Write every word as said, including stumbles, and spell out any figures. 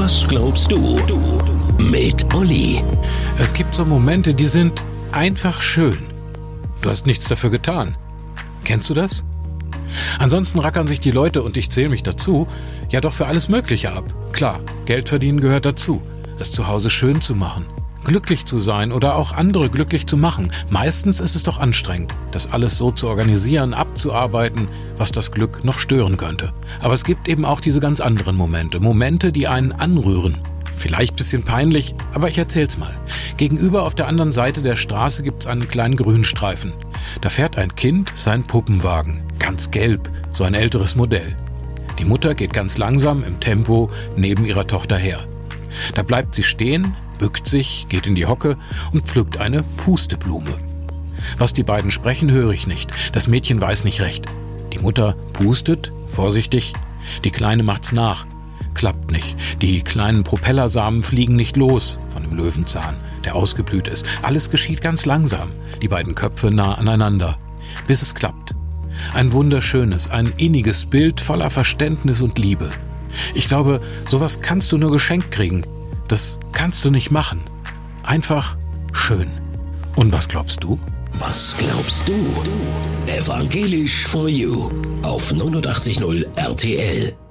Was glaubst du? Mit Olli. Es gibt so Momente, die sind einfach schön. Du hast nichts dafür getan. Kennst du das? Ansonsten rackern sich die Leute, und ich zähle mich dazu, ja doch für alles Mögliche ab. Klar, Geld verdienen gehört dazu. Es zu Hause schön zu machen, glücklich zu sein oder auch andere glücklich zu machen. Meistens ist es doch anstrengend, das alles so zu organisieren, abzuarbeiten, was das Glück noch stören könnte. Aber es gibt eben auch diese ganz anderen Momente. Momente, die einen anrühren. Vielleicht ein bisschen peinlich, aber ich erzähl's mal. Gegenüber auf der anderen Seite der Straße gibt's einen kleinen Grünstreifen. Da fährt ein Kind seinen Puppenwagen. Ganz gelb, so ein älteres Modell. Die Mutter geht ganz langsam im Tempo neben ihrer Tochter her. Da bleibt sie stehen, bückt sich, geht in die Hocke und pflückt eine Pusteblume. Was die beiden sprechen, höre ich nicht. Das Mädchen weiß nicht recht. Die Mutter pustet, vorsichtig. Die Kleine macht's nach. Klappt nicht. Die kleinen Propellersamen fliegen nicht los von dem Löwenzahn, der ausgeblüht ist. Alles geschieht ganz langsam. Die beiden Köpfe nah aneinander. Bis es klappt. Ein wunderschönes, ein inniges Bild voller Verständnis und Liebe. Ich glaube, sowas kannst du nur geschenkt kriegen. Das kannst du nicht machen. Einfach schön. Und was glaubst du? Was glaubst du? Evangelisch for You auf neunundachtzig Komma null R T L.